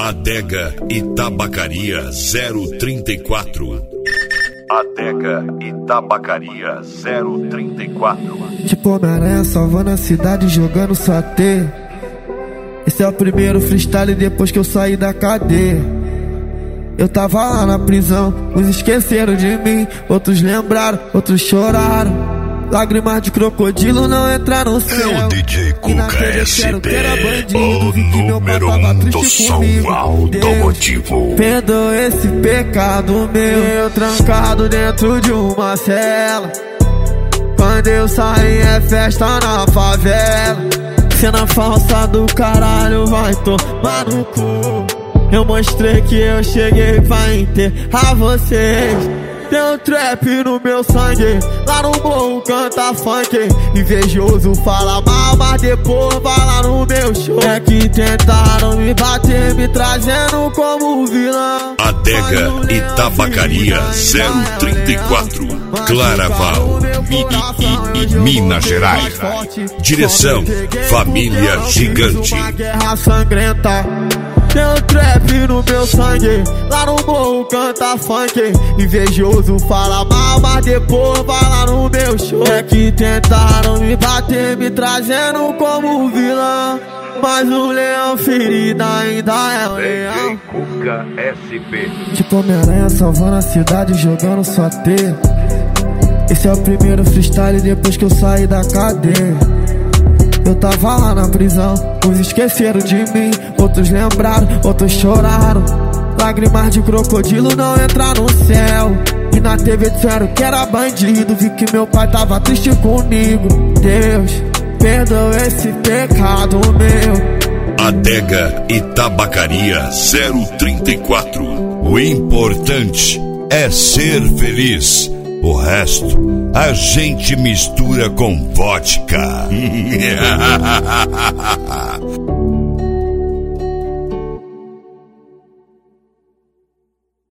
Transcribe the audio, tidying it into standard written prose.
Adega Itabacaria 034. Adega Itabacaria 034. Tipo Homem-Aranha salvando a cidade, jogando só T. Esse é o primeiro freestyle depois que eu saí da cadeia. Eu tava lá na prisão, uns esqueceram de mim, outros lembraram, outros choraram. Lágrimas de crocodilo não entraram no céu. É o DJ Cuca SP, o número 1 do som automotivo. Perdoa esse pecado meu, trancado dentro de uma cela. Quando eu saí é festa na favela. Cena falsa do caralho, vai tomar no cu. Eu mostrei que eu cheguei pra enterrar vocês. Tem um trap no meu sangue, lá no morro canta funk. Invejoso fala mal, mas depois vai lá no meu show. É que tentaram me bater, me trazendo como vilão. Adega Itabacaria 034, Claraval, Minas Gerais. Direção Família Gigante. Guerra sangrenta. Tem um trap no meu sangue, lá no morro canta funk. Invejoso fala mal, mas depois vai lá no meu show. É que tentaram me bater, me trazendo como vilão. Mas o leão ferido ainda é um leão. DJ Cuca SP. Tipo Homem-Aranha salvando a cidade, jogando só T. Esse é o primeiro freestyle depois que eu saí da cadeia. Eu tava lá na prisão, uns esqueceram de mim, outros lembraram, outros choraram. Lágrimas de crocodilo não entraram no céu. E na TV disseram que era bandido, vi que meu pai tava triste comigo. Deus, perdoa esse pecado meu. Adega Itabacaria 034. O importante é ser feliz. O resto a gente mistura com vodka.